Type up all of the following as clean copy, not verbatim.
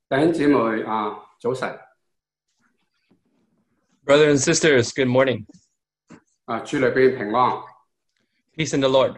弟兄姊妹早晨。 Brothers and sisters, good morning. 主裏邊平安。 Peace in the Lord.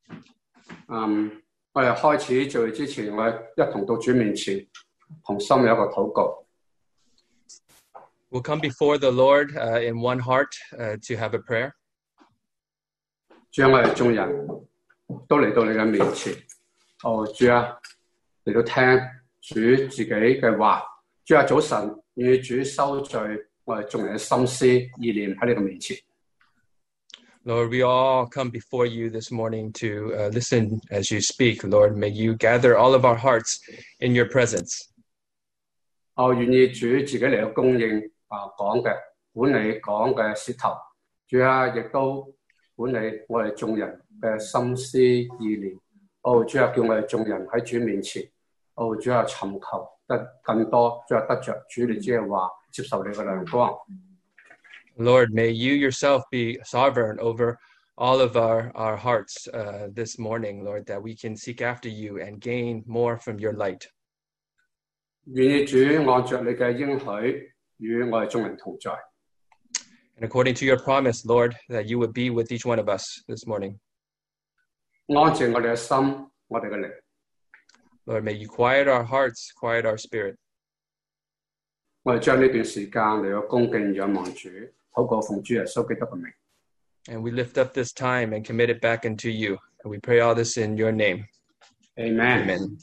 我哋開始聚會之前，我哋一同到主面前，同心有一個禱告。 We'll come before the Lord in one heart to have a prayer. 主啊，我哋眾人都嚟到你嘅面前。主啊，嚟到聽主自己嘅話。主啊，早晨願主收聚我哋眾人嘅心思意念喺你嘅面前。 Lord, we all come before you this morning to listen as you speak. Lord, may you gather all of our hearts in your presence. 願意主自己嚟到供應講嘅，管理講嘅舌頭。主啊，亦都管理我哋眾人嘅心思意念。主啊，叫我哋眾人喺主面前。主啊，尋求得更多，主啊，得着主你自己嘅話，接受你嘅亮光。 Lord, may you yourself be sovereign over all of our hearts this morning, Lord, that we can seek after you and gain more from your light. 願意主按着你嘅應許，與我哋眾人同在。 And according to your promise, Lord, that you would be with each one of us this morning. 安靜我哋嘅心，我哋嘅靈。 Lord, may you quiet our hearts, quiet our spirit. 我哋將呢段時間嚟到恭敬仰望主，禱告奉主耶穌基督嘅名。 And we lift up this time and commit it back into you. And we pray all this in your name. Amen.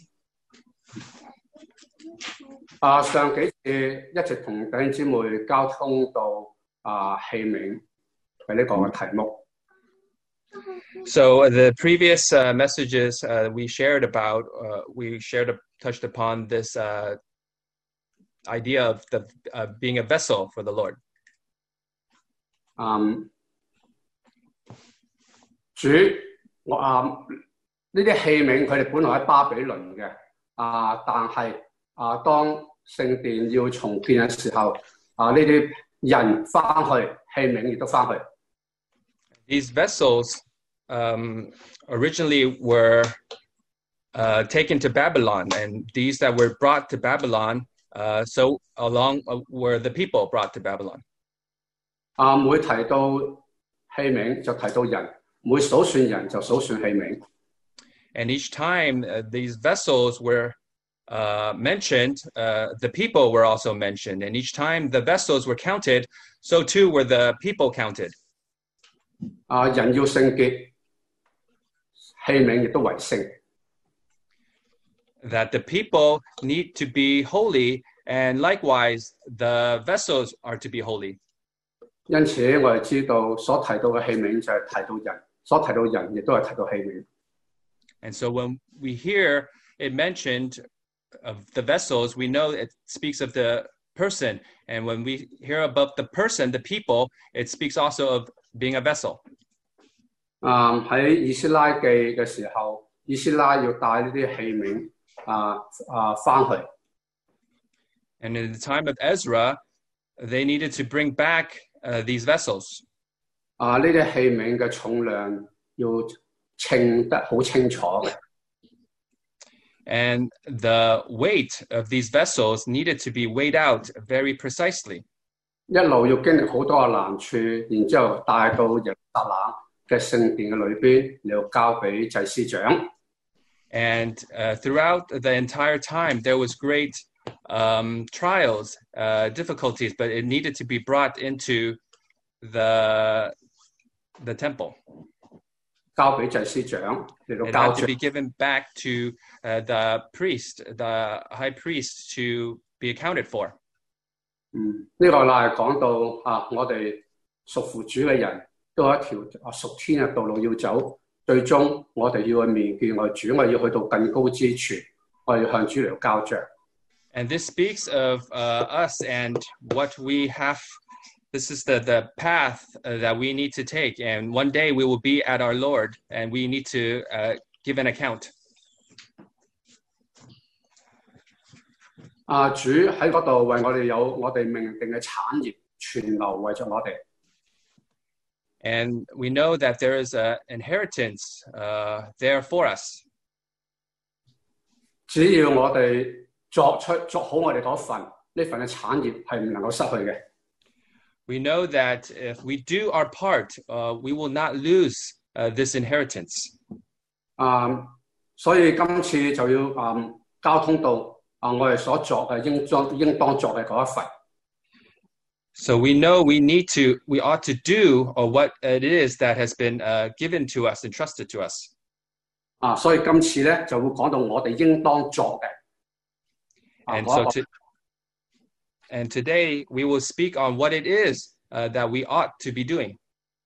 上幾次一直同弟兄姊妹交通到器皿係呢個嘅題目。 So the previous messages we shared about, touched upon this idea of being a vessel for the Lord. 主，呢啲器皿佢哋本來喺巴比倫嘅，但係當聖殿要重建嘅時候，呢啲人翻去，器皿亦都翻去。 These vessels originally were taken to Babylon, and these that were brought to Babylon, so along were the people brought to Babylon. 每提到器皿就提到人，每數算人就數算器皿。 And each time these vessels were mentioned, the people were also mentioned. And each time the vessels were counted, so too were the people counted. 人要聖潔，器皿亦都為聖。 That the people need to be holy, and likewise the vessels are to be holy. 因此我哋知道所提到嘅器皿就係提到人，所提到人亦都係提到器皿。 And so when we hear it mentioned of the vessels, we know it speaks of the person. And when we hear about the person, the people, it speaks also of being a vessel. 喺以斯拉記嘅時候，以斯拉要帶呢啲器皿翻去。 And in the time of Ezra, they needed to bring back these vessels. 呢啲器皿嘅重量要稱得好清楚嘅。 And the weight of these vessels needed to be weighed out very precisely. 一路要經歷好多嘅難處，然之後帶到耶路撒冷嘅聖殿嘅裏邊，你要交俾祭司長。 And throughout the entire time, there was great trials, difficulties, but it needed to be brought into the temple. 交俾祭司長嚟到 It 交 had to be given back to the priest, the high priest, to be accounted for. 呢個係講到我哋屬父主嘅人都有一條屬天嘅道路要走，最終我哋要去面見我哋主，我哋要去到更高之處，我哋要向主嚟到交賬。 And this speaks of us and what we have. This is the path that we need to take. And one day we will be at our Lord and we need to give an account. 主喺嗰度為我哋有我哋命定嘅產業存留為咗我哋。 And we know that there is an inheritance there for us. 只要我哋作好我哋嗰份呢份嘅產業係唔能夠失去嘅。 We know that if we do our part, we will not lose this inheritance. 所以今次就要交通到我哋所作嘅應當作嘅嗰一份。 So we know we ought to do what it is that has been given to us, entrusted to us. 所以今次咧就會講到我哋應當作嘅。 And today we will speak on what it is that we ought to be doing.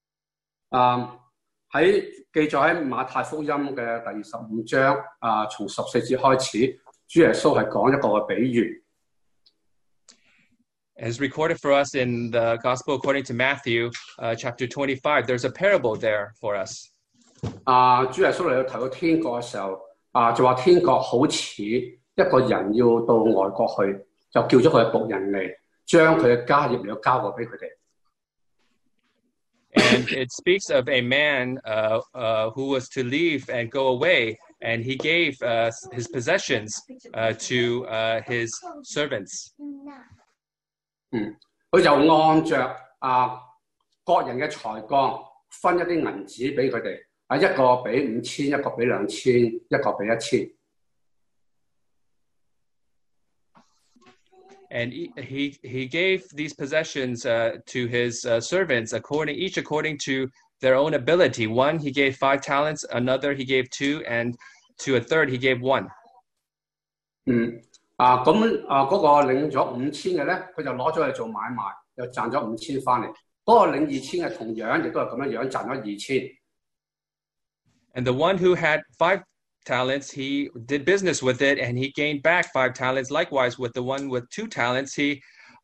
記載喺馬太福音嘅第25章從14節開始，主耶穌係講一個嘅比喻。 As recorded for us in the Gospel according to Matthew, chapter 25, there's a parable there for us. 主耶穌嚟到提到天國嘅時候，就話天國好似一個人要到外國去，就叫咗佢嘅僕人嚟，將佢嘅家業嚟到交過俾佢哋。 And it speaks of a man who was to leave and go away, and he gave his possessions to his servants. 佢就按着各人嘅才幹分一啲銀紙俾佢哋，一個俾5000，一個俾2000，一個俾1000。 And he gave these possessions to his servants each according to their own ability. One he gave 5 talents, another he gave 2, and to a third he gave 1. 嗰個領咗5000嘅咧，佢就攞咗去做買賣，又賺咗5000翻嚟。嗰個領2000嘅同樣亦都係咁樣賺咗2000。 And the one who had 5 talents, he did business with it, and he gained back 5 talents. Likewise, with the one with 2 talents, he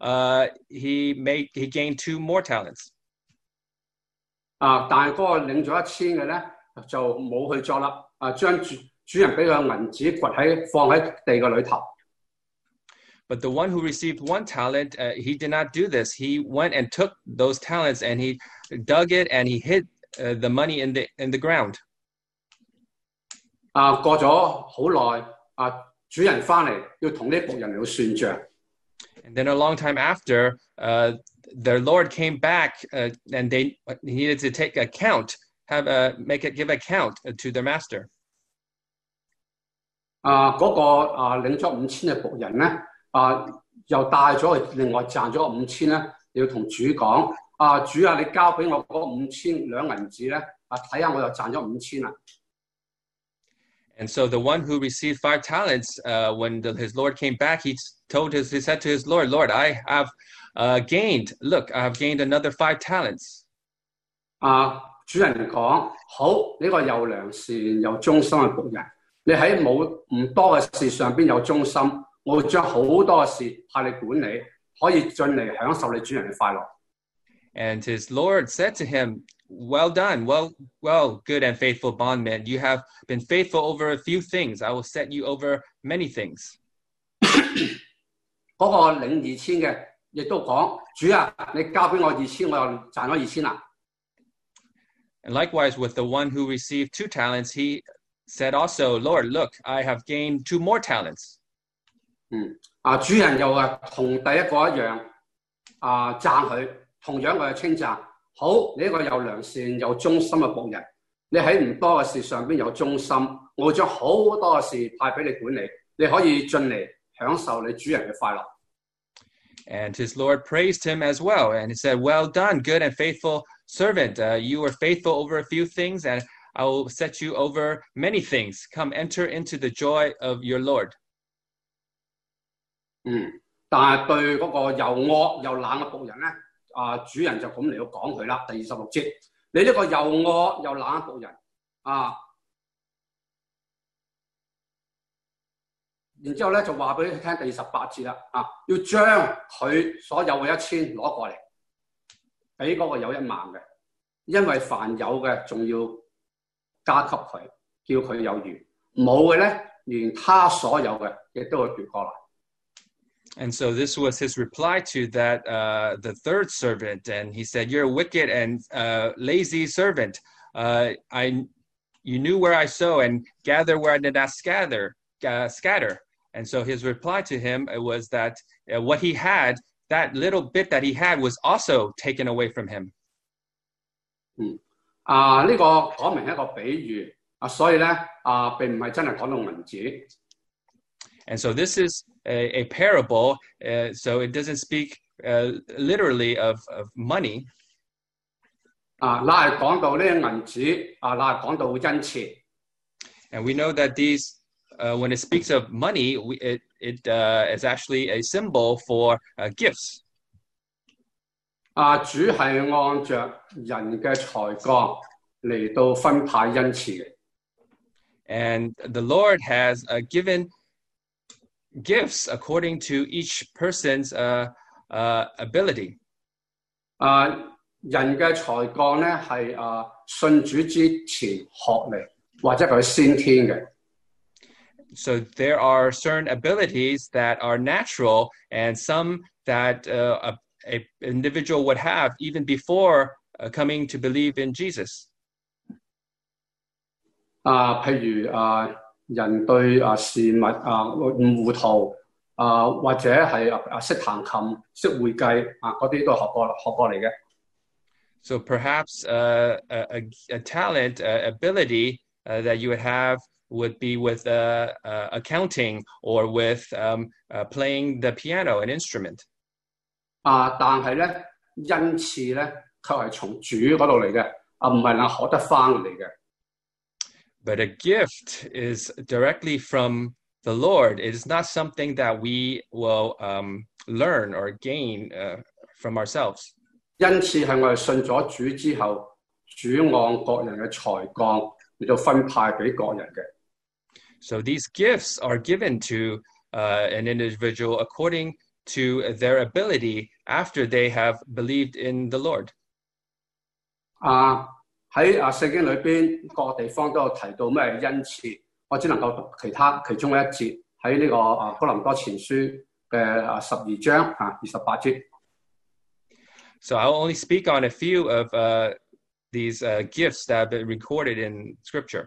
gained 2 more talents. 但係嗰個領咗1000嘅咧，就冇去做啦。將主人俾佢銀紙放喺地嘅裏頭。 But the one who received 1 talent, he did not do this. He went and took those talents, and he dug it, and he hid the money in the ground. 過咗好耐，主人翻嚟要同啲僕人嚟到算賬。 And then a long time after, their Lord came back, and they needed to take account, give account to their master. 嗰個領咗5000嘅僕人咧，又帶咗去另外賺咗5000咧，要同主講：主啊，你交俾我嗰5000兩銀紙咧，睇下我又賺咗5000啦。 And so the one who received 5 talents, when his Lord came back, he said to his Lord, Lord, I have gained another 5 talents. 主人講：好，呢個又良善又忠心嘅僕人，你喺唔多嘅事上邊有忠心，我會將好多嘅事派你管理，可以進嚟享受你主人嘅快樂。 And his Lord said to him, well done, well, good and faithful bondman. You have been faithful over a few things. I will set you over many things. 嗰個領2000嘅亦都講：主啊，你交俾我2000，我又賺咗2000啦。 And likewise with the one who received 2 talents, he said also, Lord, look, I have gained 2 more talents. 主人又同第一個一樣讚佢，同樣佢稱讚。好，你一個又良善又忠心嘅僕人，你喺唔多嘅事上邊有忠心，我會將好多嘅事派俾你管理，你可以進嚟享受你主人嘅快樂。 And his Lord praised him as well, and he said, well done, good and faithful servant. You were faithful over a few things, and I will set you over many things. Come, enter into the joy of your Lord. 但係對嗰個又惡又冷嘅僕人咧，主人就咁嚟到講佢啦。第26節，你呢個又惡又冷嘅僕人然之後咧就話俾佢聽第28節啦，要將佢所有嘅1000攞過嚟，俾嗰個有1萬嘅，因為凡有嘅仲要加給佢，叫佢有餘；冇嘅咧，連他所有嘅亦都會奪過來。 And so this was his reply to that the third servant, and he said, "You're a wicked and lazy servant. You knew where I sow and gather where I did not scatter. And so his reply to him was that what he had, that little bit that he had, was also taken away from him. 呢個講明一個比喻所以咧並唔係真係講到銀紙。 And so this is a parable, so it doesn't speak literally of money. 那係講到呢銀紙那係講到恩賜。 And we know that these, when it speaks of money, it is actually a symbol for gifts. 主係按着人嘅才幹嚟到分派恩賜嘅。 And the Lord has given gifts according to each person's ability. 人嘅才幹咧係信主之前學嚟，或者佢先天嘅。 So there are certain abilities that are natural and some that an individual would have even before coming to believe in Jesus. 譬如人對事物唔糊塗或者係識彈琴、識會計嗰啲都係學過嚟嘅。 So perhaps a talent, ability that you would have would be with accounting or with playing the piano, an instrument. 但係咧，恩賜咧，卻係從主嗰度嚟嘅，唔係能學得翻嚟嘅。 But a gift is directly from the Lord. It is not something that we will learn or gain from ourselves. 恩賜係我哋信咗主之後，主按各人嘅才幹嚟到分派俾各人嘅。 So these gifts are given to an individual according to their ability after they have believed in the Lord. 喺聖經裏邊各個地方都有提到咩恩賜，我只能夠讀其中一節喺呢個哥林多前書嘅12章28節。 So I'll only speak on a few of these gifts that have been recorded in Scripture.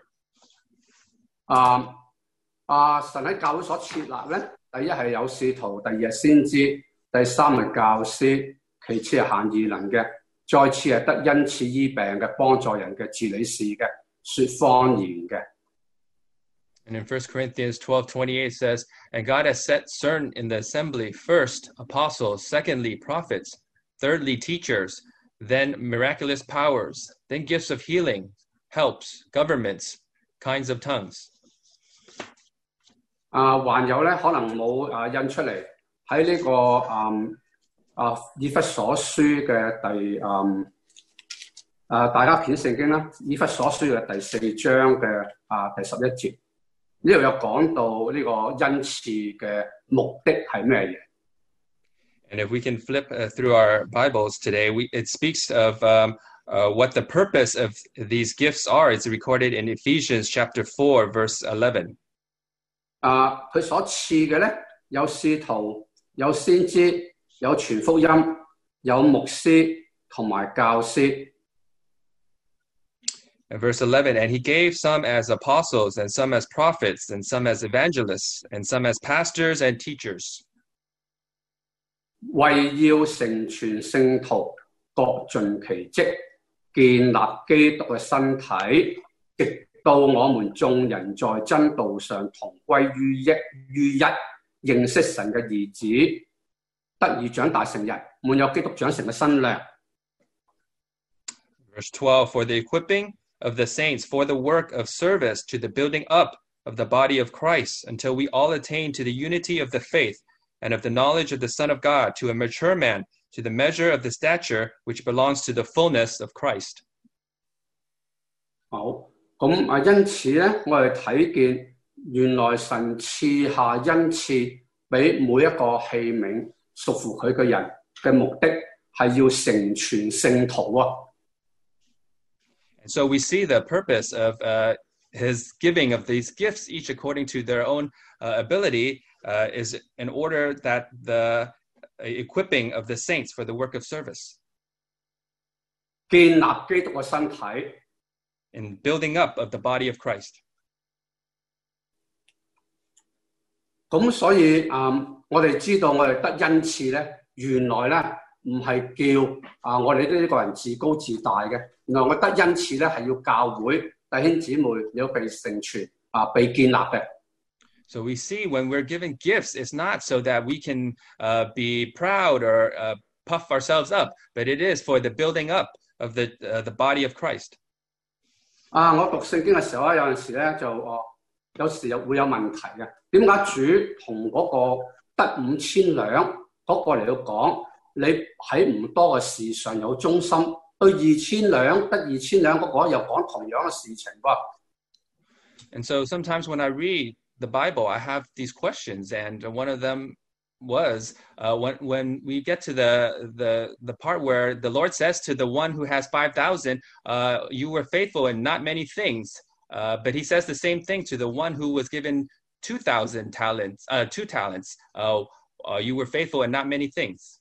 神喺教會所設立咧，第一係有使徒，第二係先知，第三係教師，其次係行異能嘅，再次係得恩賜醫病嘅，幫助人嘅，治理事嘅，說方言嘅。 And in 1 Corinthians 12:28 says, And God has set certain in the assembly, first apostles, secondly prophets, thirdly teachers, then miraculous powers, then gifts of healing, helps, governments, kinds of tongues. 還有咧，可能冇印出嚟喺呢個以弗所書嘅大家片聖經啦，以弗所書嘅第4章嘅第11節，呢度有講到呢個恩賜嘅目的係咩嘢？ And if we can flip through our Bibles today, it speaks of what the purpose of these gifts are. It's recorded in Ephesians chapter 4, verse 11. 佢所賜嘅咧，有使徒，有先知，有傳福音，有牧師同埋教師。 And verse 11, And he gave some as apostles, and some as prophets, and some as evangelists, and some as pastors and teachers. 為要成全聖徒，各盡其職，建立基督嘅身體，直到我們眾人在真道上同歸於一，認識神嘅兒子，得以長大成人，滿有基督長成嘅身量。 Verse 12, For the equipping of the saints, for the work of service, to the building up of the body of Christ, until we all attain to the unity of the faith and of the knowledge of the Son of God, to a mature man, to the measure of the stature which belongs to the fullness of Christ. 好，咁因此咧，我哋睇見原來神賜下恩賜俾每一個器皿，屬乎佢嘅人嘅目的係要成全聖徒啊。 And so we see the purpose of his giving of these gifts, each according to their own ability, is in order that the equipping of the saints for the work of service. 建立基督嘅身體 In building up of the body of Christ. 咁所以我哋知道我哋得恩賜咧，原來咧唔係叫我哋呢個人自高自大嘅，原來我得恩賜咧係要教會弟兄姊妹你要被成全被建立嘅。 So we see when we're given gifts, it's not so that we can be proud or puff ourselves up, but it is for the building up of the body of Christ. 我讀聖經嘅時候咧，有陣時咧就有時會有問題嘅。點解主同嗰個得5000兩嗰個嚟到講，你喺唔多嘅事上有忠心，對2000兩得2000兩嗰個又講同樣嘅事情噃？ And so sometimes when I read the Bible, I have these questions, and one of them was when we get to the part where the Lord says to the one who has 5,000, you were faithful in not many things, but he says the same thing to the one who was given 2,000 talents, 2 talents. You were faithful in not many things.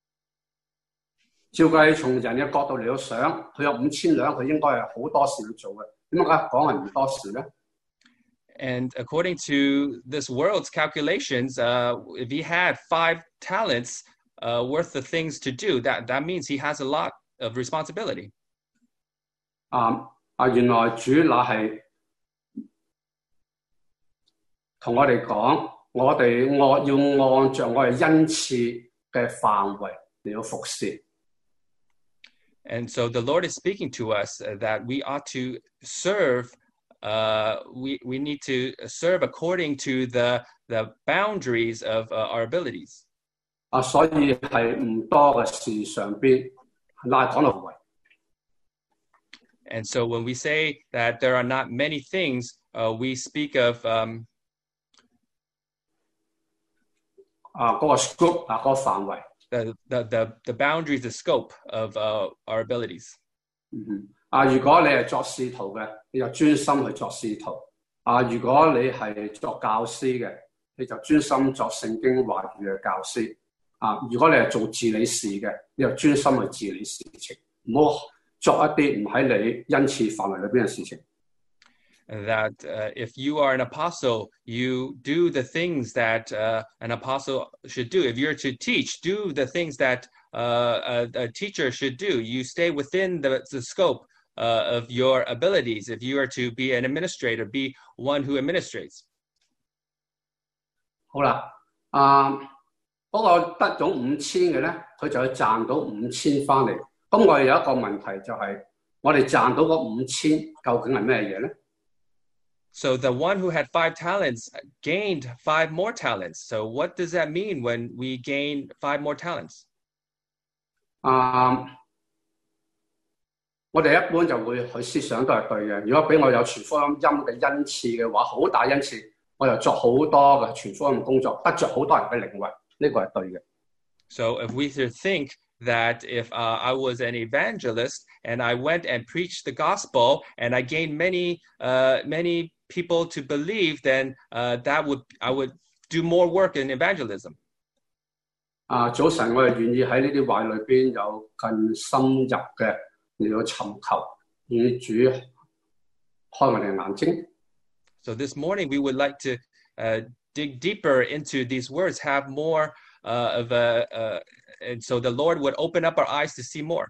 照計從人嘅角度嚟到想，佢有5000兩，佢應該係好多事要做嘅。點解講係唔多事咧？ And according to this world's calculations, if he had 5 talents worth of things to do, that means he has a lot of responsibility. 原來主那係同我哋講，我哋要按照我哋恩賜嘅範圍嚟到服侍。 And so the Lord is speaking to us that we ought to serve. We need to serve according to the boundaries of our abilities. 所以係唔多嘅事上邊，嗱講到為。 And so when we say that there are not many things, we speak of 嗰個 scope 嗰個範圍。 the boundaries, the scope of our abilities. 如果你係作使徒嘅，你就專心去作使徒。如果你係作教師嘅，你就專心作聖經話語嘅教師。如果你係做治理事嘅，你就專心去治理事情，唔好作一啲唔喺你恩賜範圍裏邊嘅事情。 That if you are an apostle, you do the things that an apostle should do. If you're to teach, do the things that a teacher should do. You stay within the scope of your abilities. If you are to be an administrator, be one who administrates. 好啦，嗰個得咗5000嘅咧，佢就要賺到5000翻嚟。咁我哋有一個問題就係，我哋賺到嗰5000究竟係咩嘢咧？ So the one who had 5 talents gained 5 more talents. So what does that mean when we gain 5 more talents? 我哋一般就會去思想都係對嘅。如果俾我有傳福音嘅恩賜嘅話，好大恩賜，我就作好多嘅傳福音嘅工作，得着好多人嘅靈魂，呢個係對嘅。 So if we should think that if I was an evangelist and I went and preached the gospel and I gained many people to believe, then I would do more work in evangelism. 早晨我哋願意喺呢啲話裏邊有更深入嘅嚟到尋求，與主開我哋嘅眼睛。 So this morning we would like to dig deeper into these words, have more and so the Lord would open up our eyes to see more.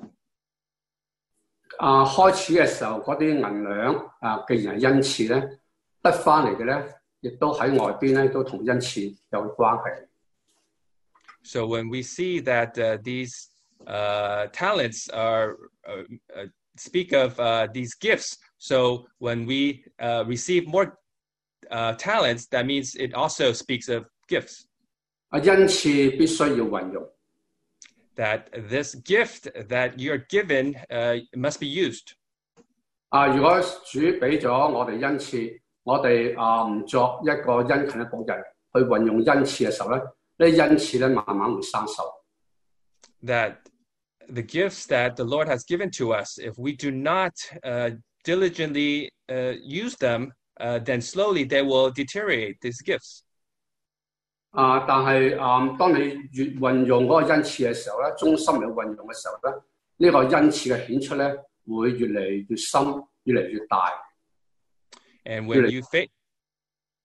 開始嘅時候嗰啲銀兩既然係恩賜咧，得翻嚟嘅咧，亦都喺外邊咧都同恩賜有關係。 So when we see that these talents are speak of these gifts, so when we receive more talents, that means it also speaks of gifts. 恩賜必須要運用。 That this gift that you're given must be used. 如果主俾咗我哋恩賜，我哋唔作一個殷勤嘅僕人去運用恩賜嘅時候咧，呢恩賜咧慢慢會生鏽。 That the gifts that the Lord has given to us, if we do not diligently use them, then slowly they will deteriorate, these gifts. 但係當你越運用嗰個恩賜嘅時候咧，忠心嚟運用嘅時候咧，呢個恩賜嘅顯出咧會越嚟越深，越嚟越大。 And when you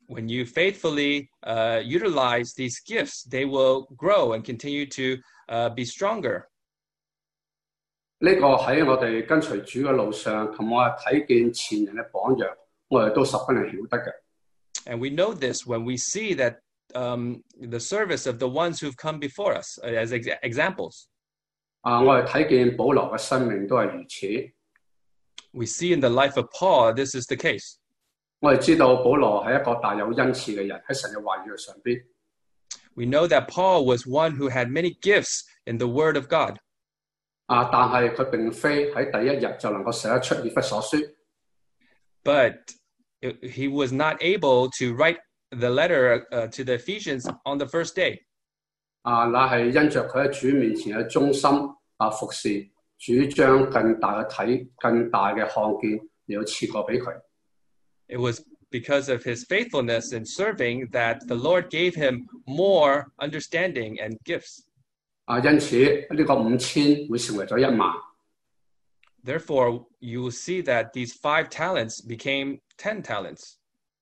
when you faithfully utilize these gifts, they will grow and continue to be stronger. 呢個喺我哋跟隨主嘅路上，同我哋睇見前人嘅榜樣，我哋都十分係曉得嘅。 And we know this when we see that the service of the ones who've come before us as examples. 我哋睇見保羅嘅生命都係如此。 We see in the life of Paul, this is the case. 我哋知道保羅係一個大有恩賜嘅人，喺神嘅話語上邊。 We know that Paul was one who had many gifts in the Word of God. 但係佢並非喺第一日就能夠寫得出以弗所書。 But he was not able to write the letter to the Ephesians on the first day. 乃係因着佢喺主面前嘅忠心服侍，主將更大嘅睇、更大嘅看見，要賜過俾佢。 It was because of his faithfulness in serving that the Lord gave him more understanding and gifts. 因此呢個5000會成為咗10000。 Therefore, you will see that these 5 talents became 10 talents.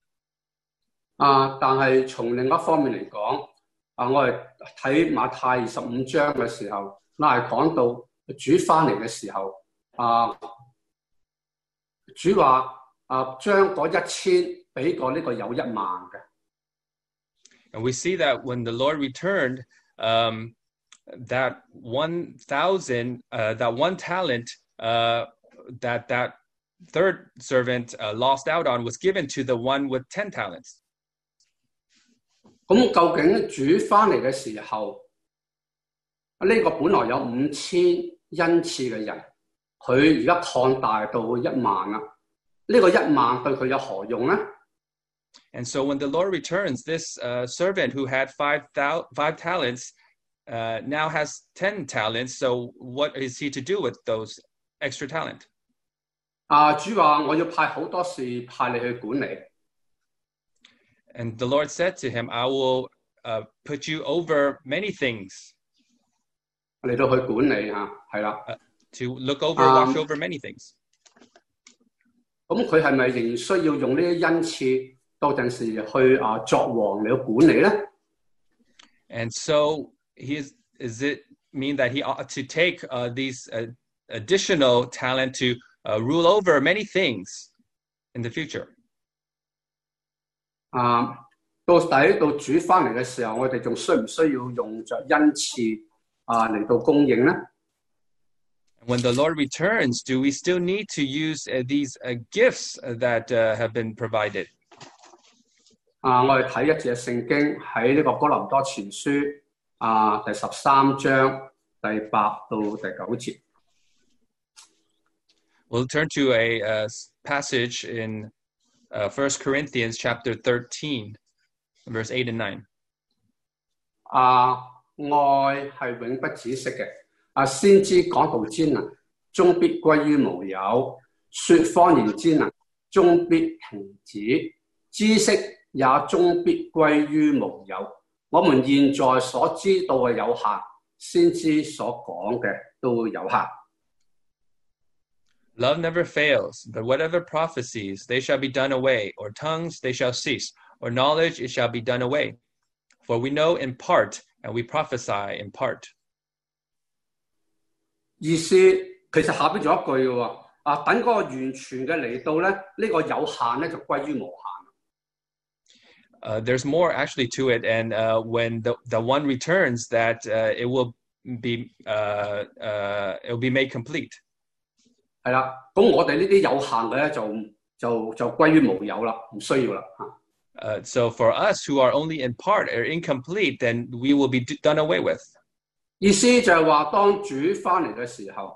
但係從另一方面嚟講，我哋睇馬太25章嘅時候，係講到主翻嚟嘅時候，主話將嗰1000俾過呢個有10000嘅。 And we see that when the Lord returned, that 1,000, that 1 talent that third servant lost out on was given to the one with 10 talents. 咁究竟主翻嚟嘅時候，呢個本來有5000恩賜嘅人，佢而家擴大到10000啦。呢個10000對佢有何用呢？ And so when the Lord returns, this servant who had 5 talents now has 10 talents. So what is he to do with those extra talent? 主話我要派好多事派你去管理。 And the Lord said to him, I will put you over many things. 嚟到去管理係啦。 To look over, watch over many things. 咁佢係咪仍然需要用呢啲恩賜到陣時去作王嚟到管理咧？ And so is it mean that he ought to take these additional talent to rule over many things in the future? 到底到主翻嚟嘅時候，我哋仲需唔需要用着恩賜嚟到供應咧？ When the Lord returns, do we still need to use these gifts that have been provided? 我哋睇一節聖經喺呢個哥林多前書第13章第8到第9節。 We'll turn to a passage in 1 Corinthians chapter 13, verse 8 and 9. 愛係永不止息嘅。先知講道之能，終必歸於無有；說方言之能，終必停止；知識也終必歸於無有。我們現在所知道嘅有限，先知所講嘅都有限。 Love never fails, but whatever prophecies, they shall be done away, or tongues, they shall cease, or knowledge, it shall be done away. For we know in part, and we prophesy in part. 意思其實下邊仲有一句嘅喎，等嗰個完全嘅嚟到咧，呢個有限咧就歸於無限。 There's more actually to it, and when the one returns, that it will be made complete. 係啦，咁我哋呢啲有限嘅咧就歸於無有啦，唔需要啦嚇。 So for us who are only in part or incomplete, then we will be done away with. 意思就係話，當主翻嚟嘅時候，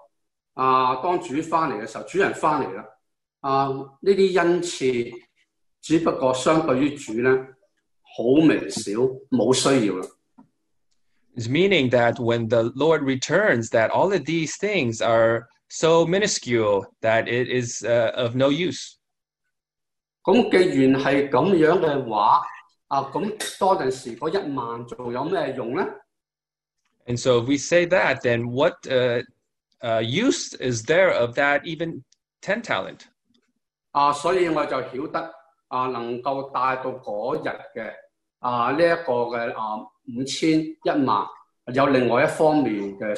主人翻嚟啦，呢啲恩賜只不過相對於主咧，好微小，冇需要啦。 It's meaning that when the Lord returns, that all of these things are so minuscule that it is of no use. 咁既然係咁樣嘅話，咁多陣時嗰10000仲有咩用咧？ And so if we say that, then what use is there of that even 10 talent? 所以我就曉得能夠帶到嗰日嘅呢一個嘅5000、10000，有另外一方面嘅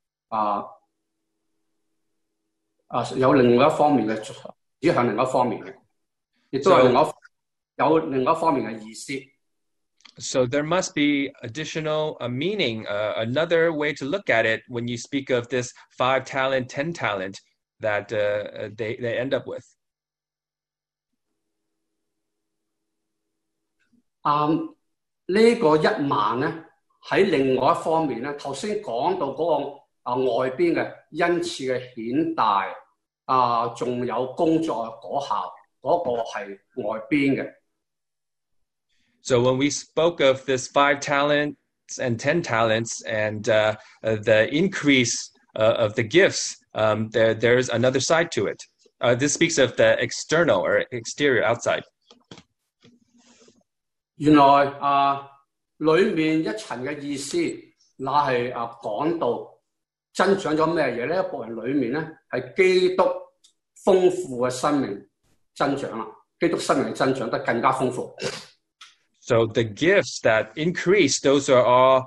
有另外一方面嘅指向另一方面嘅，亦都有另外一方面嘅意思。 So there must be additional meaning, another way to look at it when you speak of this 5 talent, 10 talent that they end up with. 呢個10000咧，喺另外一方面咧，頭先講到嗰個外邊嘅恩賜嘅顯大仲有工作嘅果效，嗰個係外邊嘅。 So when we spoke of this 5 talents and 10 talents and the increase of the gifts, there's another side to it. This speaks of the external or exterior, outside. 原來裏面一層嘅意思，那係講到增長咗咩嘢呢？一部分裏面咧係基督豐富嘅生命增長啦，基督生命嘅增長得更加豐富。 So the gifts that increase, those are all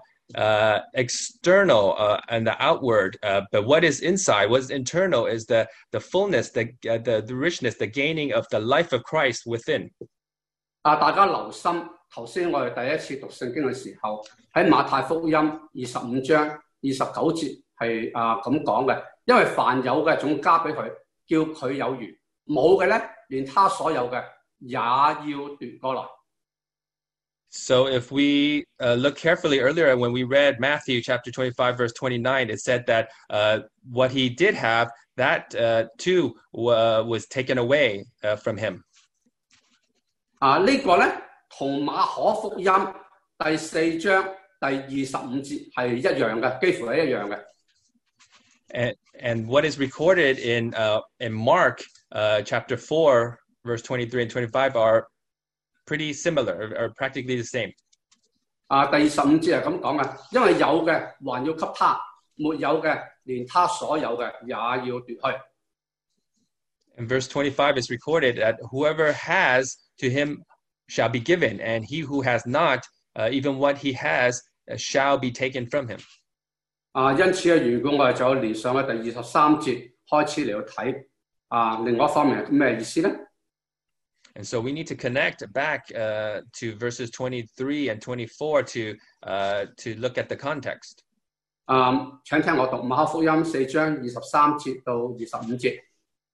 external and the outward. But what is inside, what is internal, is the fullness, the richness, the gaining of the life of Christ within. 大家留心，頭先我哋第一次讀聖經嘅時候，喺馬太福音25章29節係咁講嘅，因為凡有嘅總加俾佢，叫佢有餘；冇嘅咧，連他所有嘅也要奪過來。 So if we look carefully earlier when we read Matthew chapter 25, verse 29, it said that what he did have, that too was taken away from him. 呢個咧同馬可福音第4章第25節係一樣嘅，幾乎係一樣嘅。 And what is recorded in Mark chapter 4, verse 23 and 25 are pretty similar, or practically the same. 第25節係咁講嘅，因為有嘅還要給他，沒有嘅連他所有嘅也要奪去。 In verse 25 is recorded that whoever has, to him shall be given, and he who has not, even what he has, shall be taken from him. 因此嘅緣故，我哋就連上去第23節開始嚟到睇另外一方面係咩意思咧？ And so we need to connect back to verses 23 and 24 to look at the context. 請聽我讀馬可福音4章23節到25節。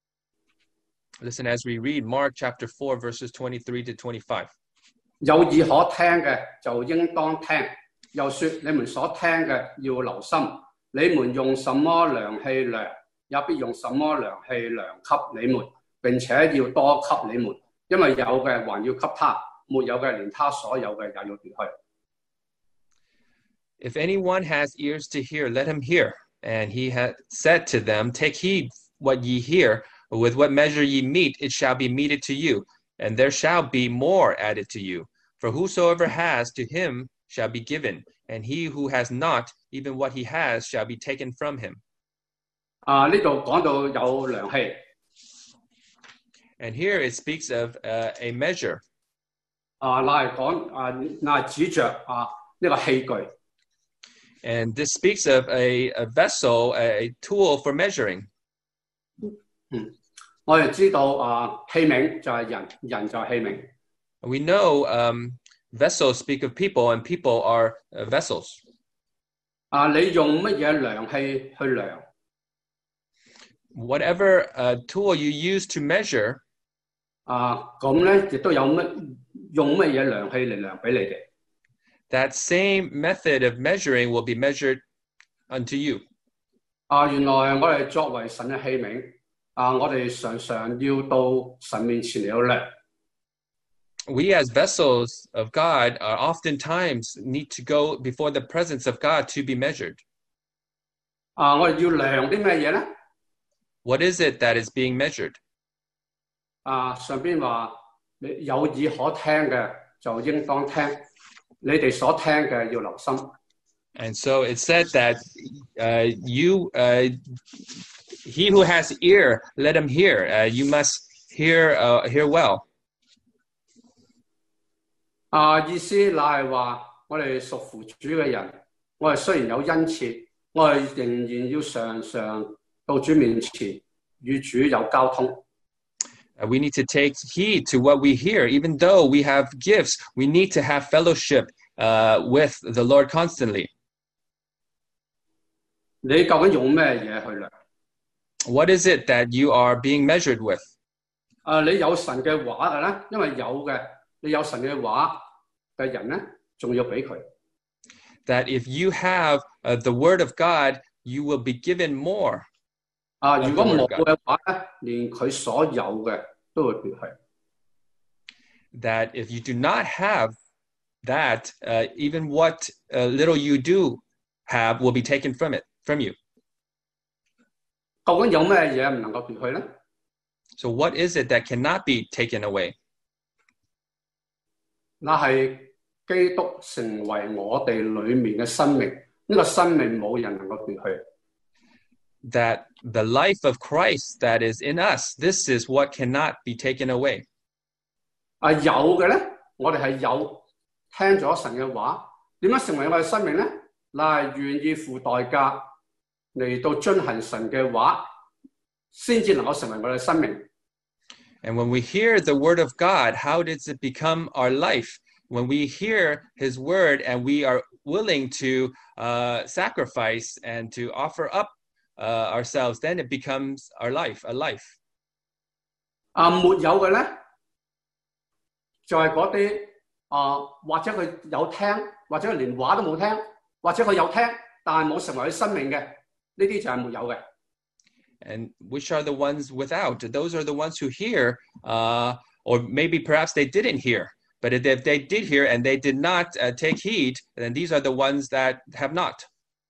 Listen as we read Mark chapter 4, verses 23 to 25. 有耳可聽嘅就應當聽，又說你們所聽嘅要留心，你們用什麼量器量，也必用什麼量器量給你們，並且要多給你們。因為有嘅還要給他，沒有嘅連他所有嘅也要奪去。 If anyone has ears to hear, let him hear. And he had said to them, Take heed what ye hear, with what measure ye mete, it shall be meted to you, and there shall be more added to you. For whosoever has, to him shall be given, and he who has not, even what he has, shall be taken from him. 呢度講到有量器。 And here it speaks of a measure. 那係講那係指着呢個器具。 And this speaks of a vessel, a tool for measuring. 我哋知道器皿就係人，人就係器皿。 We know vessels speak of people, and people are vessels. 你用乜嘢量器去量？ Whatever tool you use to measure. 咁咧亦都有用乜嘢量器嚟量俾你哋。 That same method of measuring will be measured unto you. 原來我哋作為神嘅器皿，我哋常常要到神面前嚟到量。 We as vessels of God are oftentimes need to go before the presence of God to be measured. 我哋要量啲咩嘢咧？ What is it that is being measured? 上邊話你有耳可聽嘅就應當聽，你哋所聽嘅要留心。 And so it said that he who has ear, let him hear. You must hear well. 意思乃係話我哋屬乎主嘅人，我哋雖然有恩賜，我哋仍然要常常到主面前與主有交通。 We need to take heed to what we hear. Even though we have gifts, we need to have fellowship with the Lord constantly. 你究竟用咩嘢去量？ What is it that you are being measured with? 你有神嘅話嘅咧，因為你有神嘅話嘅人咧，仲要俾佢。 That if you have the word of God, you will be given more. 如果冇嘅話咧，連佢所有嘅都會奪去。 That if you do not have that, even what little you do have will be taken from you. 究竟有咩嘢唔能夠奪去咧？ So what is it that cannot be taken away? 那係基督成為我哋裏面嘅生命，呢個生命冇人能夠奪去。 That the life of Christ that is in us, this is what cannot be taken away. 有嘅咧，我哋係有聽咗神嘅話，點樣成為我哋生命咧？嗱，係願意付代價嚟到遵行神嘅話，先至能夠成為我哋生命。 And when we hear the word of God, how does it become our life? When we hear his word and we are willing to sacrifice and to offer up ourselves, then it becomes our life, a life. 沒有嘅咧，就係嗰啲或者佢有聽，或者佢連話都冇聽，或者佢有聽，但係冇成為佢生命嘅，呢啲就係沒有嘅。 And which are the ones without? Those are the ones who hear, or maybe perhaps they didn't hear. But if they did hear and they did not take heed, then these are the ones that have not.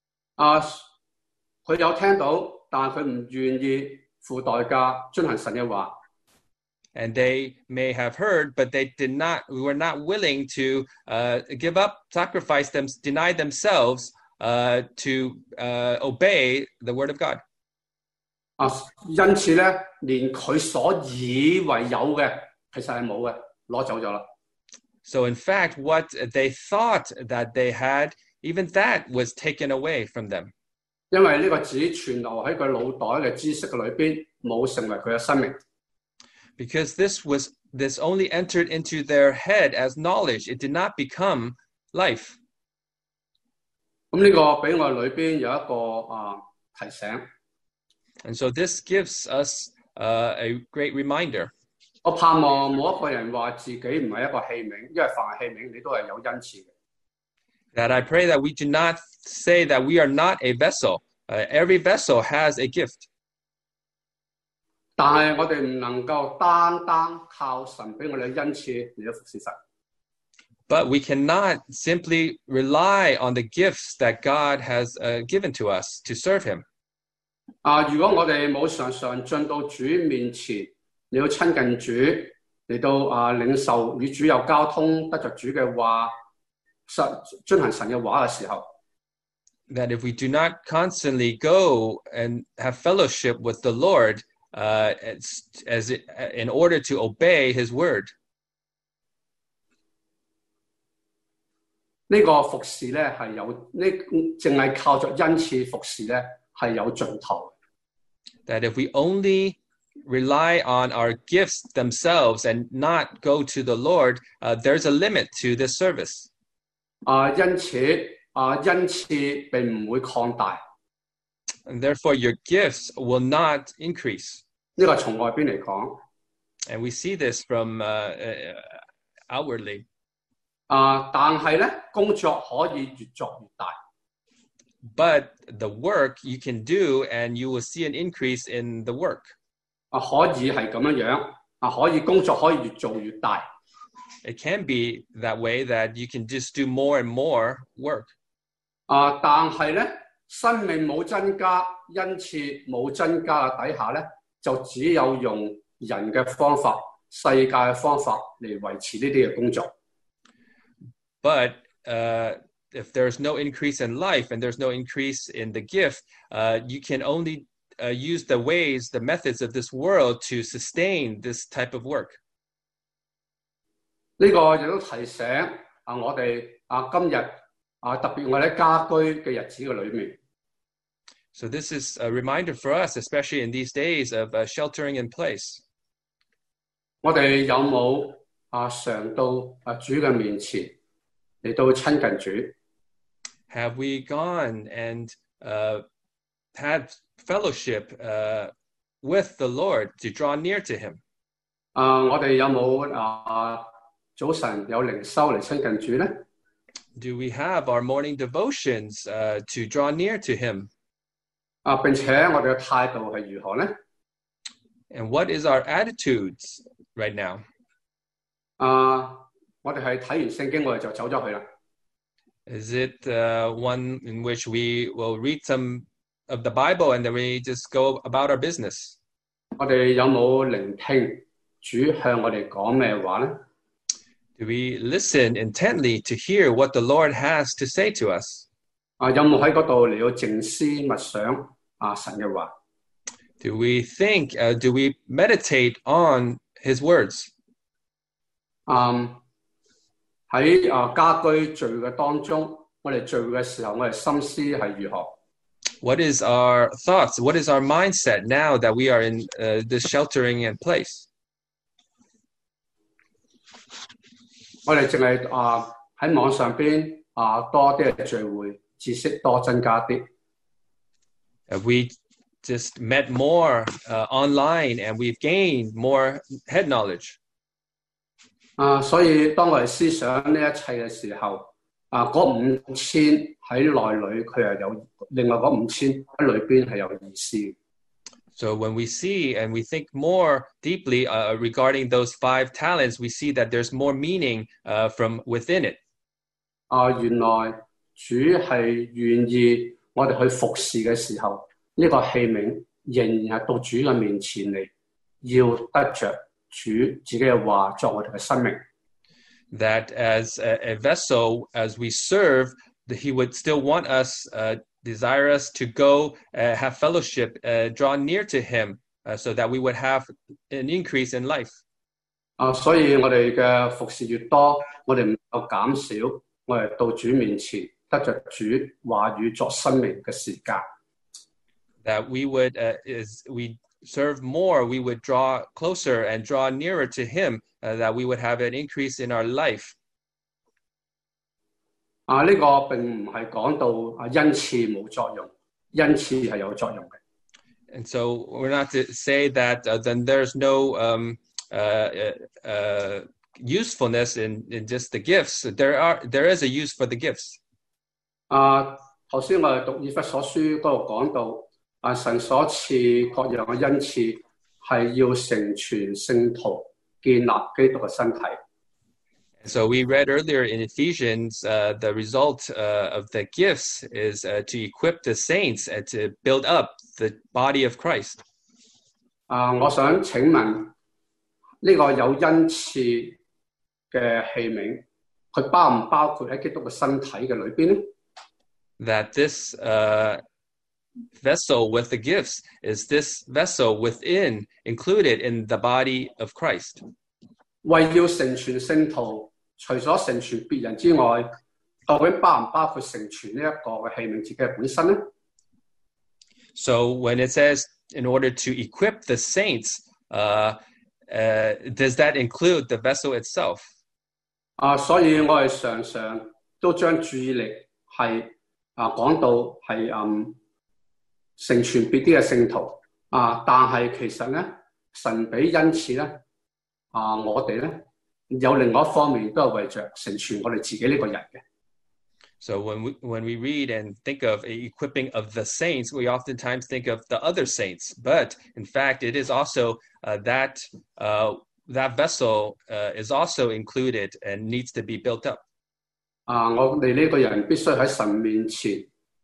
佢有聽到，但係佢唔願意付代價遵行神嘅話。 And they may have heard, but they were not willing to give up, sacrifice them, deny themselves to obey the word of God. 因此咧，連佢所以為有嘅，其實係冇嘅，攞走咗啦。 So in fact, what they thought that they had, even that was taken away from them. 因為呢個只存留喺佢腦袋嘅知識嘅裏邊，冇成為佢嘅生命。 Because this only entered into their head as knowledge. It did not become life. 咁呢個俾我裏邊有一個提醒。 And so this gives us a great reminder. 我盼望冇一個人話自己唔係一個器皿，因為凡係器皿你都係有恩賜嘅。 That I pray that we do not say that we are not a vessel. Every vessel has a gift. 但係我哋唔能夠單單靠神俾我哋嘅恩賜嚟到服侍神。 But we cannot simply rely on the gifts that God has given to us to serve Him. 如果我哋冇常常進到主面前，嚟到親近主，嚟到領受與主有交通，得着主嘅話，遵行神嘅話嘅時候。 That if we do not constantly go and have fellowship with the Lord, in order to obey His word. 呢個服侍咧係有呢，淨係靠着恩賜服侍咧係有盡頭。That if we only rely on our gifts themselves and not go to the Lord, there's a limit to this service. 因此恩賜並唔會擴大。 And therefore, your gifts will not increase. 呢個從外邊嚟講。 And we see this from outwardly. 但係咧，工作可以越作越大。 But the work you can do, and you will see an increase in the work. 可以係咁樣可以工作可以越做越大。 It can be that way that you can just do more and more work. 但係咧，生命冇增加，恩賜冇增加嘅底下咧，就只有用人嘅方法、世界嘅方法嚟維持呢啲嘅工作。 But if there's no increase in life and there's no increase in the gift, you can only use the ways, the methods of this world to sustain this type of work. 呢個亦都提醒我哋今日特別我哋喺家居嘅日子嘅裏面。 So this is a reminder for us, especially in these days of sheltering in place. 我哋有冇常到主嘅面前嚟到親近主？ Have we gone and had fellowship with the Lord to draw near to Him? 我哋有冇早晨有靈修嚟親近主呢？ Do we have our morning devotions to draw near to Him? 並且我哋嘅態度係如何呢？ And what is our attitudes right now? 我哋係睇完聖經，我哋就走咗去啦。 Is it one in which we will read some of the Bible and then we just go about our business? 我哋有冇聆聽主向我哋講咩話呢？ Do we listen intently to hear what the Lord has to say to us? 有冇喺嗰度嚟到靜思默想神嘅話？ Do we think, do we meditate on His words? 喺家居聚嘅當中，我哋聚會嘅時候，我哋心思係如何？ What is our thoughts? What is our mindset now that we are in this sheltering in place? 我哋淨係喺網上邊多啲嘅聚會，知識多增加啲。 We just met more online and we've gained more head knowledge. 所以當我哋思想呢一切嘅時候，嗰5000喺內裏，佢係有另外嗰5000喺裏邊係有意思。 So when we see and we think more deeply regarding those 5 talents, we see that there's more meaning from within it. 原來主係願意我哋去服侍嘅時候，呢個器皿仍然係到主嘅面前嚟，要得着主自己嘅話作我哋嘅生命。 That as a vessel, as we serve, that He would still want us, desire us to go have fellowship, draw near to Him, so that we would have an increase in life. 所以我哋嘅服侍越多，我哋唔能夠減少，我哋到主面前得着主話語作生命嘅時間。 That we would, as we serve more, we would draw closer and draw nearer to Him, that we would have an increase in our life. 呢個並唔係講到恩賜冇作用，恩賜係有作用嘅。 And so we're not to say that then there's no usefulness in just the gifts. There is a use for the gifts. 頭先我哋讀以弗所書嗰度講到，神所賜各樣嘅恩賜係要成全聖徒，建立基督嘅身體。 So we read earlier in Ephesians, the result of the gifts is to equip the saints and to build up the body of Christ. 我想請問呢個有恩賜嘅器皿，佢包唔包括喺基督嘅身體嘅裏邊呢？ That this vessel with the gifts, is this vessel within included in the body of Christ? 為要成全聖徒，除咗成全別人之外，究竟包唔包括成全呢一個嘅器皿自己嘅本身呢？ So when it says in order to equip the saints, does that include the vessel itself? 所以我哋常常都將注意力係講到係成全別啲嘅聖徒但係其實咧，神俾恩賜咧我哋咧有另外一方面都係為着成全我哋自己呢個人嘅。 So when we read and think of equipping of the saints, we oftentimes think of the other saints. But in fact, it is also that vessel is also included and needs to be built up. 我哋呢個人必須喺神面前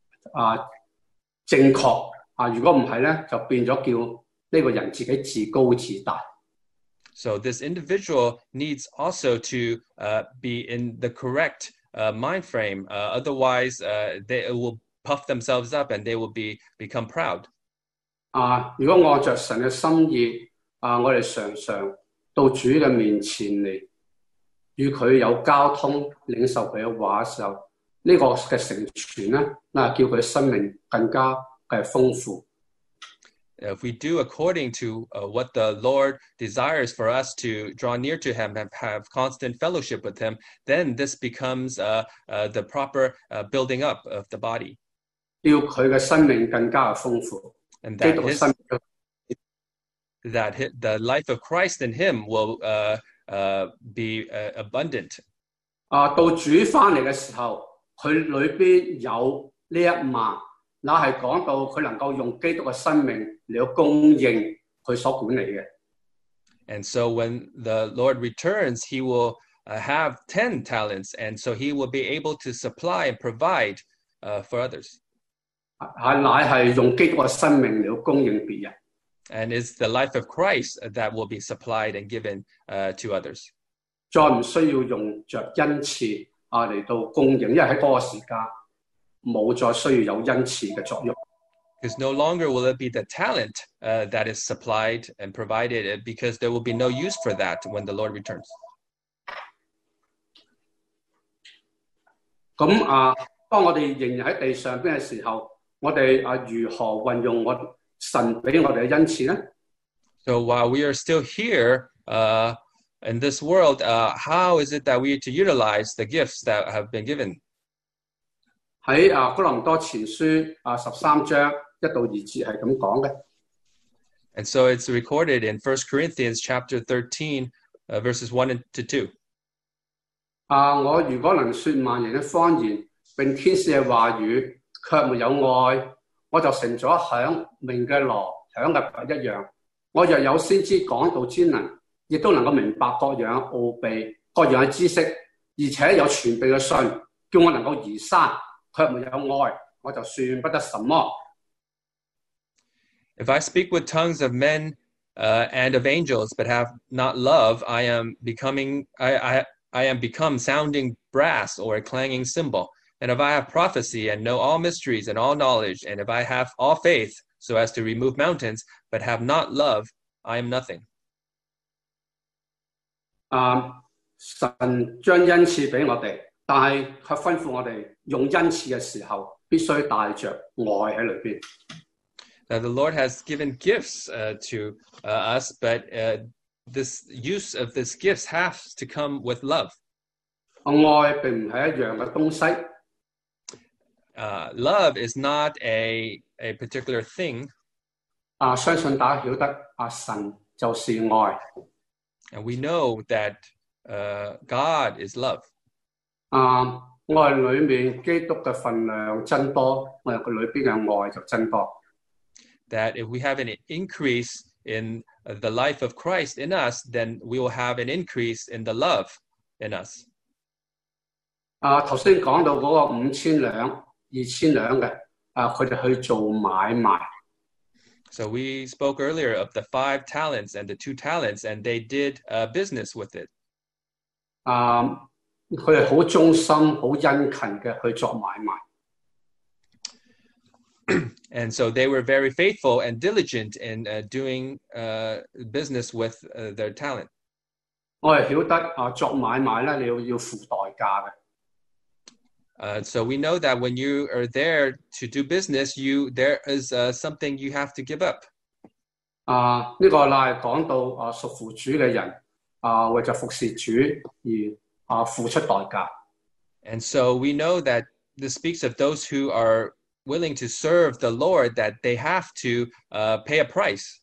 正確如果唔係咧，就變咗叫呢個人自己自高自大。 So this individual needs also to be in the correct mind frame. Otherwise, they will puff themselves up and they will become proud. 如果按着神嘅心意我哋常常到主嘅面前嚟與佢有交通，領受佢嘅話嘅時候，呢、個嘅成全咧，叫佢生命更加嘅豐富。 If we do according to what the Lord desires for us to draw near to Him and have constant fellowship with Him, then this becomes the proper building up of the body. 要佢嘅生命更加嘅豐富， And 基督嘅生命 that the life of Christ in Him will be abundant. 到主翻嚟嘅時候，佢裏邊有呢一萬，那係講到佢能夠用基督嘅生命嚟到供應佢所管理嘅。 And so when the Lord returns, He will have 10 talents, and so He will be able to supply and provide for others. 乃係用基督嘅生命嚟到供應別人。 And it's the life of Christ that will be supplied and given to others. 再唔需要用着恩賜嚟到供應，因為喺嗰個時間冇再需要有恩賜嘅作用。 Because no longer will it be the talent that is supplied and provided, because there will be no use for that when the Lord returns. 咁當我哋仍然喺地上邊嘅時候，我哋如何運用我神俾我哋嘅恩賜呢？ So while we are still here in this world, how is it that we are to utilize the gifts that have been given? 喺哥林多前書13章1到2節係咁講嘅。 And so it's recorded in 1 Corinthians chapter 13, verses 1 to 2. 我如果能說萬人嘅方言，並天使嘅話語，卻沒有愛，我就成咗響鳴嘅鑼，響嘅鈸一樣。我若有先知講道之能，亦都能夠明白各樣奧秘、各樣嘅知識，而且有全備嘅信，叫我能夠移山，卻沒有愛，我就算不得什麼。 If I speak with tongues of men and of angels, but have not love, I am become sounding brass or a clanging cymbal. And if I have prophecy and know all mysteries and all knowledge, and if I have all faith so as to remove mountains, but have not love, I am nothing. 神將恩賜俾我哋，但係卻吩咐我哋用恩賜嘅時候，必須帶着愛喺裏邊。 Now the Lord has given gifts to us, but this use of this gifts has to come with love. 愛並唔係一樣嘅東西。 Love is not a particular thing. 相信大家曉得神就是愛。 And we know that God is love. 愛裏面基督嘅份量增多，我哋佢裏邊嘅愛就增多。 That if we have an increase in the life of Christ in us, then we will have an increase in the love in us. 頭先講到嗰個5000兩、2000兩嘅，佢哋去做買賣。 So we spoke earlier of the 5 talents and the 2 talents, and they did business with it. 佢哋好忠心、好殷勤嘅去作買賣。 And so they were very faithful and diligent in doing business with their talent. 我哋曉得作買賣咧，你要付代價嘅。 So we know that when you are there to do business, there is something you have to give up. 呢個係講到屬乎主嘅人為咗服侍主而付出代價。 And so we know that this speaks of those who are willing to serve the Lord, that they have to pay a price.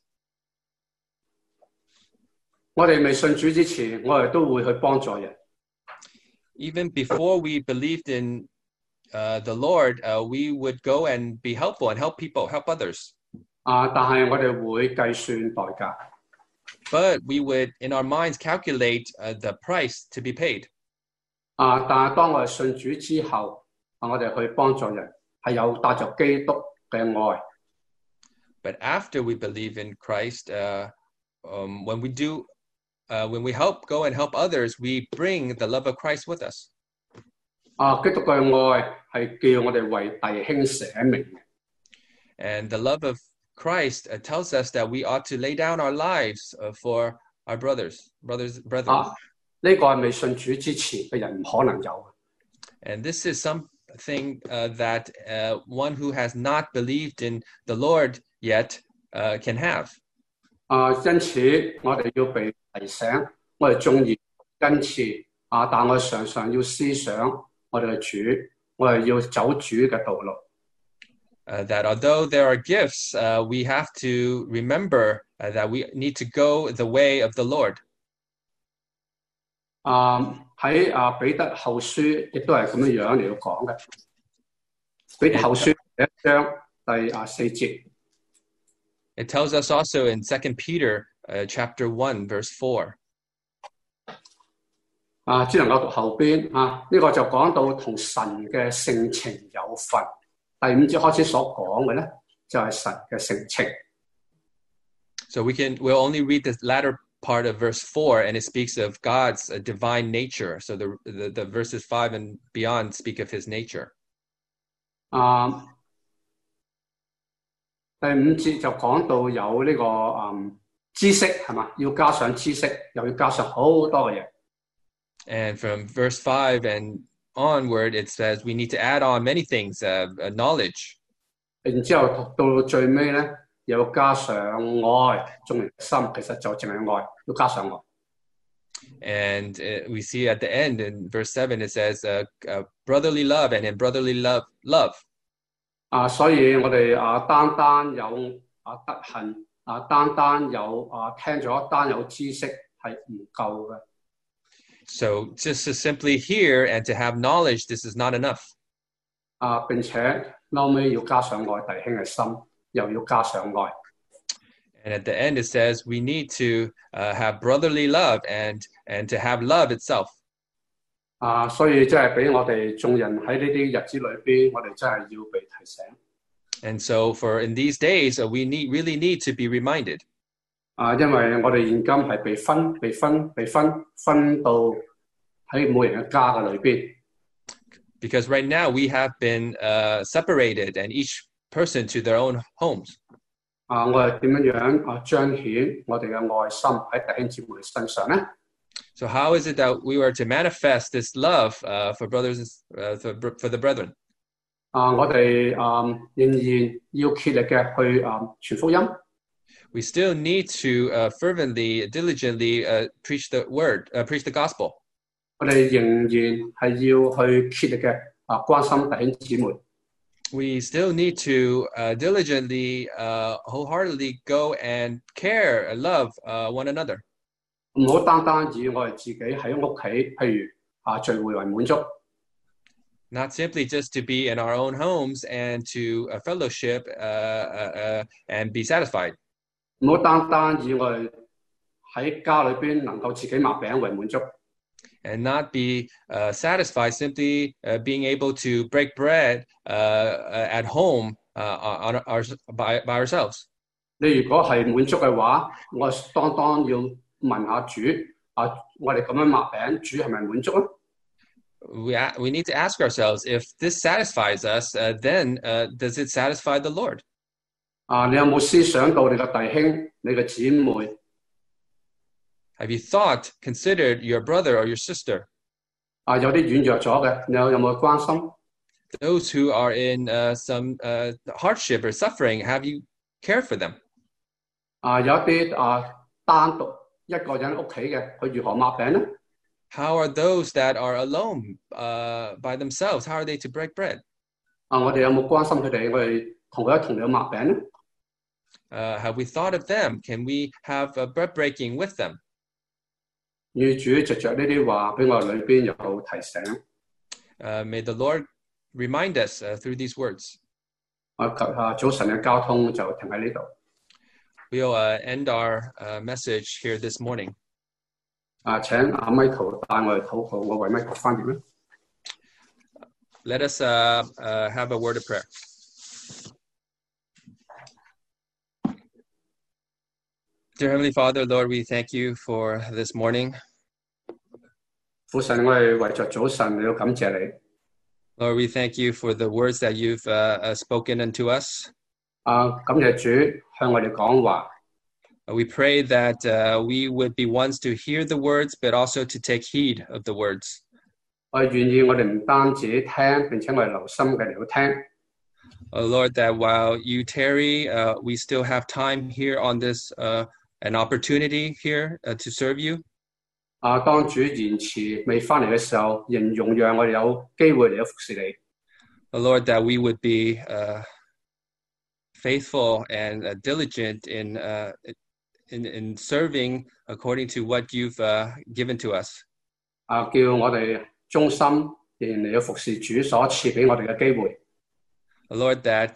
我哋未信主之前，我哋都會去幫助人。 Even before we believed in the Lord, we would go and be helpful and help people, help others. 但係我哋會計算代價。 But we would, in our minds, calculate the price to be paid. 但係當我哋信主之後，我哋去幫助人，係有帶着基督嘅愛。 But after we believe in Christ, when we go and help others, we bring the love of Christ with us. 基督嘅愛係叫我哋為弟兄捨命。 And the love of Christ tells us that we ought to lay down our lives for our brethren. 呢個係未信主之前嘅人唔可能有嘅。 And this is something that one who has not believed in the Lord yet can have. 因此我哋要被提醒，我哋縱然恩賜但我哋常常要思想我哋嘅主，我哋要走主嘅道路。 That although there are gifts, we have to remember that we need to go the way of the Lord. 喺彼得後書亦都係咁樣嚟到講嘅。彼得後書第1章第4節。 It tells us also in 2 Peter chapter 1 verse 4. 只能夠讀後邊呢個就講到同神嘅性情有份。第5節開始所講嘅咧，就係神嘅性情。 So we'll only read the latter part of verse 4, and it speaks of God's divine nature. So the verses 5 and beyond speak of his nature. 第5節就講到有呢個知識係嘛，要加上知識，又要加上好多嘅嘢。 And from verse 5 and onward, it says we need to add on many things, knowledge. 然之後到最尾咧，又要加上愛，眾人心其實就淨係愛，要加上愛。 And we see at the end in verse 7, it says brotherly love, and in brotherly love. 所以我哋單單有德行單單有聽咗單有知識係唔夠嘅。 So just to simply hear and to have knowledge, this is not enough. 並且後尾要加上愛弟兄嘅心，又要加上愛。 And at the end it says we need to have brotherly love and to have love itself. 所以即係俾我哋眾人喺呢啲日子裏邊，我哋真係要被提醒。 And so for in these days, we really need to be reminded. 因為我哋現今係被分到喺每人嘅家嘅裏邊。 Because right now we have been separated, and each person to their own homes. 我哋點樣彰顯我哋嘅愛心喺弟兄姊妹身上咧？ So how is it that we were to manifest this love for brothers for the brethren? 我哋仍然要竭力嘅去傳福音。 We still need to fervently, diligently preach the word, preach the gospel. 我哋仍然係要去竭力嘅關心弟兄姊妹。 We still need to diligently, wholeheartedly go and care, love one another. 唔好單單以我哋自己喺屋企，譬如聚會為滿足。 Not simply just to be in our own homes and to fellowship and be satisfied. 唔好單單以我哋喺家裏邊能夠自己擘餅為滿足。 And not be satisfied simply being able to break bread at home by ourselves. 你如果係滿足嘅話，我當要問下主我哋咁樣擘餅，主係咪滿足咧？ We need to ask ourselves, if this satisfies us, then does it satisfy the Lord? 你有冇思想到你嘅弟兄、你嘅姊妹？ Have you considered your brother or your sister? 有啲軟弱咗嘅，你有冇關心？ Those who are in some hardship or suffering, have you cared for them? 有啲單獨一個人屋企嘅，佢如何擘餅咧？ How are those that are alone by themselves? How are they to break bread? 我哋有冇關心佢哋？我哋同佢一同嚟擘餅咧？ Have we thought of them? Can we have bread breaking with them? 願主藉着呢啲話俾我哋裏邊有提醒。 May the Lord remind us through these words. 早晨嘅交通就停喺呢度。 We'll end our message here this morning. 請Michael 帶我哋禱告，我為 Michael 翻譯啦。 Let us have a word of prayer. Dear Heavenly Father, Lord, we thank you for this morning. 父神，我哋為着早晨嚟到感謝你。 Lord, we thank you for the words that you've spoken unto us. 感謝主向我哋講話。 We pray that we would be ones to hear the words, but also to take heed of the words. 我願意我哋唔單止聽，並且我哋留心嘅嚟到聽。 Lord, that while you tarry, we still have time here on this, an opportunity here to serve you. 當主延遲未翻嚟嘅時候，仍容讓我哋有機會嚟到服侍你。 Lord, that we would be faithful and diligent in serving according to what you've given to us. 叫我哋忠心仍然嚟到服侍主所賜俾我哋嘅機會。 Lord, that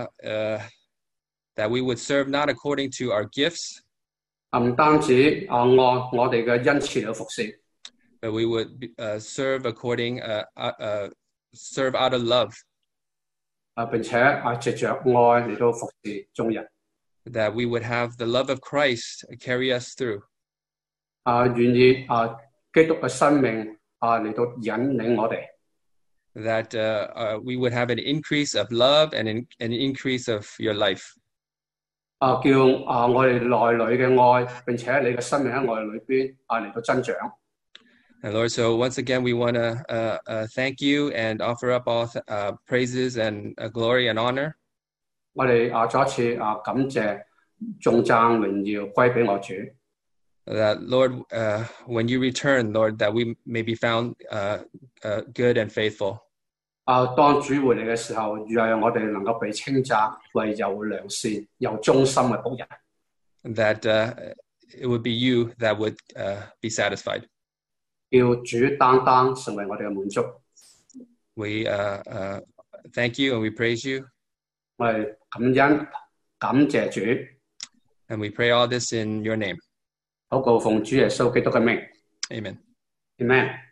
we would serve not according to our gifts, 唔單止按我哋嘅恩賜嚟到服侍， but we would serve according serve out of love. 並且藉着愛嚟到服侍眾人。 That we would have the love of Christ carry us through. 願意基督嘅生命嚟到引領我哋。 That we would have an increase of love and an increase of your life. 叫我哋內裏嘅愛，並且你嘅生命喺我哋裏邊嚟到增長。 And Lord, so once again, we want to thank you and offer up all praises and glory and honor. 我哋再一次感謝、頌讚、榮耀歸俾我主。 That Lord, when you return, Lord, that we may be found good and faithful. 當主回嚟嘅時候，讓我哋能夠被稱讚為又良善又忠心嘅僕人。 That it would be you that would be satisfied. 叫主單單成為我哋嘅滿足。 We thank you and we praise you. 我哋感恩感謝主。 And we pray all this in your name. 禱告奉主耶穌基督嘅名。 Amen. Amen.